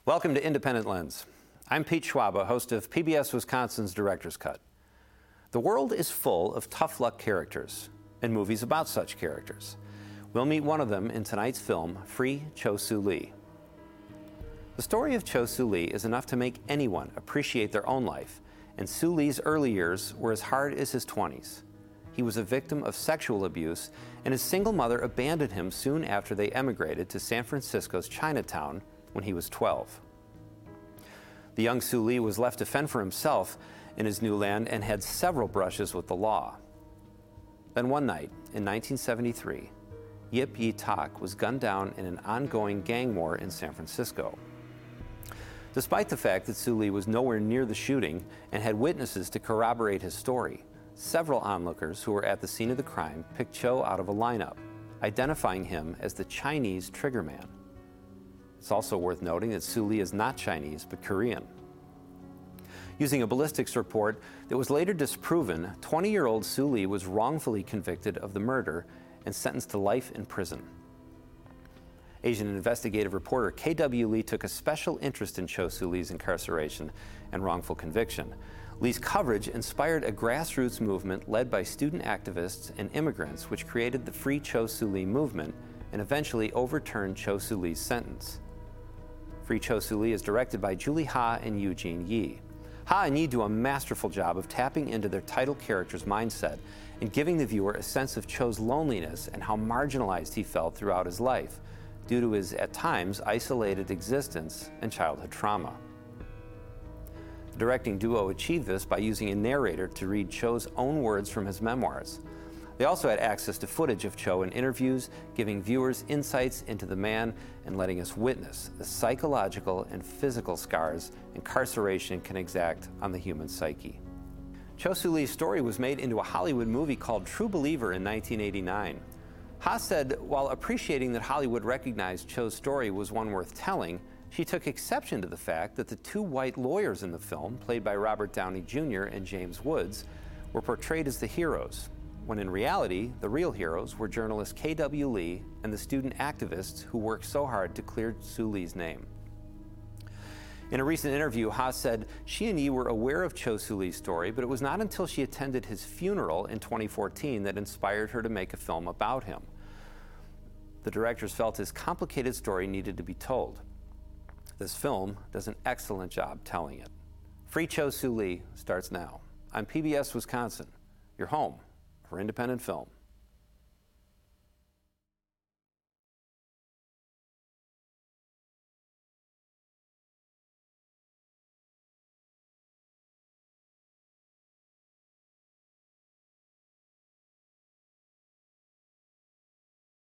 Welcome to Independent Lens. I'm Pete Schwaba, host of PBS Wisconsin's Director's Cut. The world is full of tough luck characters and movies about such characters. We'll meet one of them in tonight's film, Free Cho Soo Lee. The story of Cho Soo Lee is enough to make anyone appreciate their own life, and Soo Lee's early years were as hard as his 20s. He was a victim of sexual abuse, and his single mother abandoned him soon after they emigrated to San Francisco's Chinatown when he was 12. The young Soo Lee was left to fend for himself in his new land and had several brushes with the law. Then one night, in 1973, Yip Yi Tak was gunned down in an ongoing gang war in San Francisco. Despite the fact that Soo Lee was nowhere near the shooting and had witnesses to corroborate his story, several onlookers who were at the scene of the crime picked Cho out of a lineup, identifying him as the Chinese trigger man. It's also worth noting that Soo Lee is not Chinese, but Korean. Using a ballistics report that was later disproven, 20-year-old Soo Lee was wrongfully convicted of the murder and sentenced to life in prison. Asian investigative reporter K.W. Lee took a special interest in Cho Soo Lee's incarceration and wrongful conviction. Lee's coverage inspired a grassroots movement led by student activists and immigrants, which created the Free Cho Soo Lee movement and eventually overturned Cho Soo Lee's sentence. Free Cho Soo Lee is directed by Julie Ha and Eugene Yi. Ha and Yi do a masterful job of tapping into their title character's mindset and giving the viewer a sense of Cho's loneliness and how marginalized he felt throughout his life due to his, at times, isolated existence and childhood trauma. The directing duo achieved this by using a narrator to read Cho's own words from his memoirs. They also had access to footage of Cho in interviews, giving viewers insights into the man and letting us witness the psychological and physical scars incarceration can exact on the human psyche. Cho Soo Lee's story was made into a Hollywood movie called True Believer in 1989. Ha said, while appreciating that Hollywood recognized Cho's story was one worth telling, she took exception to the fact that the two white lawyers in the film, played by Robert Downey Jr. and James Woods, were portrayed as the heroes, when in reality, the real heroes were journalist K.W. Lee and the student activists who worked so hard to clear Soo Lee's name. In a recent interview, Ha said she and Yi were aware of Cho Soo Lee's story, but it was not until she attended his funeral in 2014 that inspired her to make a film about him. The directors felt his complicated story needed to be told. This film does an excellent job telling it. Free Cho Soo Lee starts now. I'm PBS Wisconsin, your home for independent film.